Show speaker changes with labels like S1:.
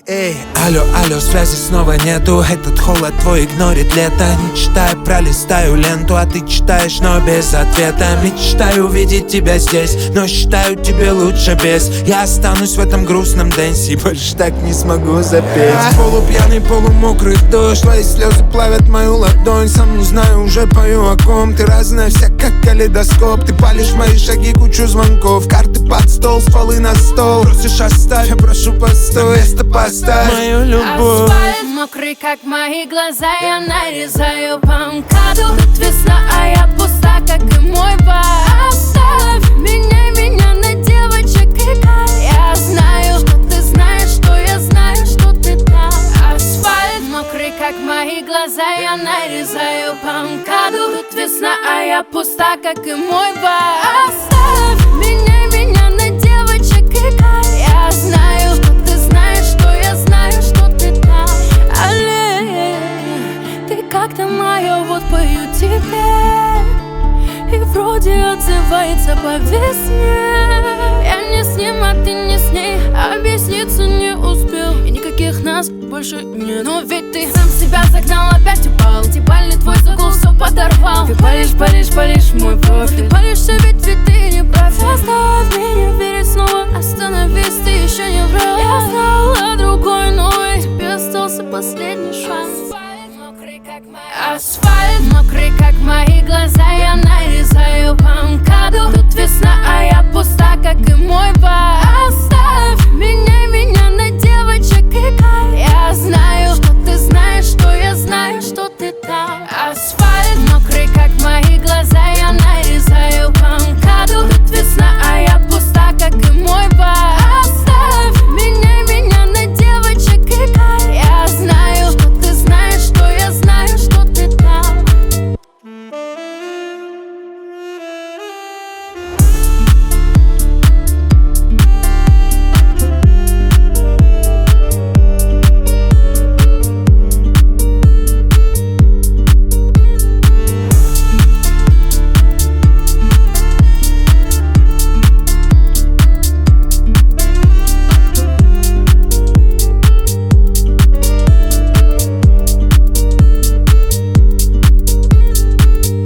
S1: Эй, алло, алло, связи снова нету. Этот холод твой игнорит лето. Не читаю, пролистаю ленту, а ты читаешь, но без ответа. Мечтаю увидеть тебя здесь, но считаю, тебе лучше без. Я останусь в этом грустном дэнсе, больше так не смогу запеть. Полупьяный, полумокрый дождь, твои слезы плавят мою ладонь. Сам не знаю, уже пою о ком. Ты разная вся, как калейдоскоп. Ты палишь мои шаги, кучу звонков. Карты под стол, стволы на стол. Просишь оставь, я прошу постой. Место поставь мою любовь.
S2: Асфальт мокрый, как мои глаза. Я нарезаю по МКАДу. Тут весна, а я пуста, как и мой бар. Оставь меня на девочек и кайф. Я знаю, что ты знаешь, что я знаю, что ты там. Асфальт мокрый, как мои глаза. Я нарезаю по МКАДу. Тут весна, а я пуста, как и мой бар. Оставь меня на девочек и кайф. Я знаю, что ты знаешь, что я знаю, что ты там. Алле, ты как-то моя, вот пою тебе. И вроде отзывается по весне. Я не с ним, а ты не с ней. Объясниться не успел, и никаких нас больше нет. Но ведь ты сам себя загнал, опять упал. Дебальный твой загул все подорвал. Ты палишь мой профиль. Ты палишься, ведь ты не прав. Заставь меня верить снова. Остановись, ты еще не врал. Я знала другой, но и тебе остался последний шанс. Асфальт мокрый, как мои глаза.